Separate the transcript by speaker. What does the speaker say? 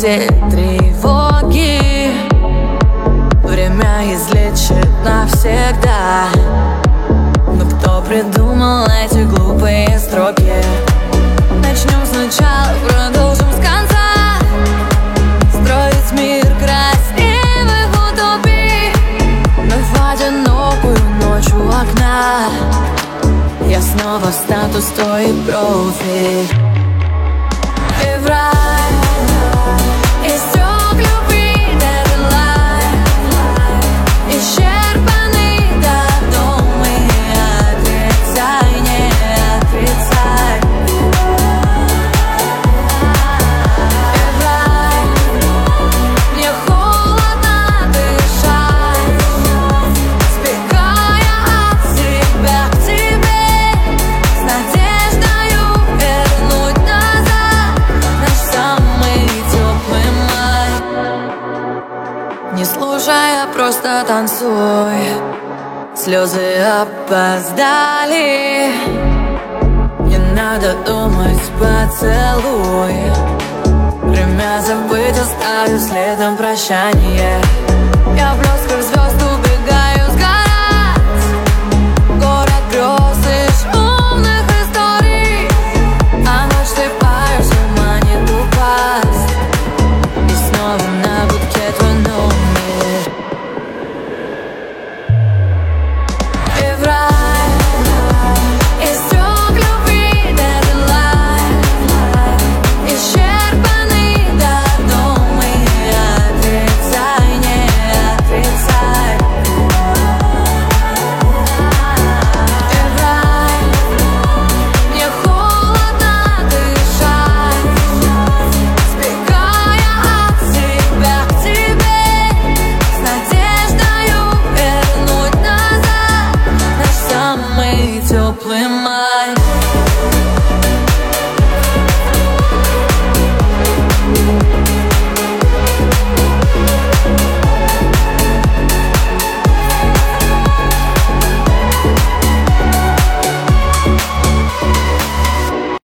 Speaker 1: все тревоги. Время излечит навсегда. Но кто придумал эти глупые строки? Начнем сначала, продолжим с конца. Строить мир красивых утопий, но в одинокую ночь у окна я снова в статус той профи. И в рай истек любви дедлайн, исчерпанный давно, мы отрицай, не отрицай. И в рай мне холодно дышать, сбегая от себя к тебе, с надеждою вернуть назад наш самый теплый май. Не слушай, а просто танцуй, слезы опоздали. Не надо думать, поцелуй. Время забыть оставив следом прощание.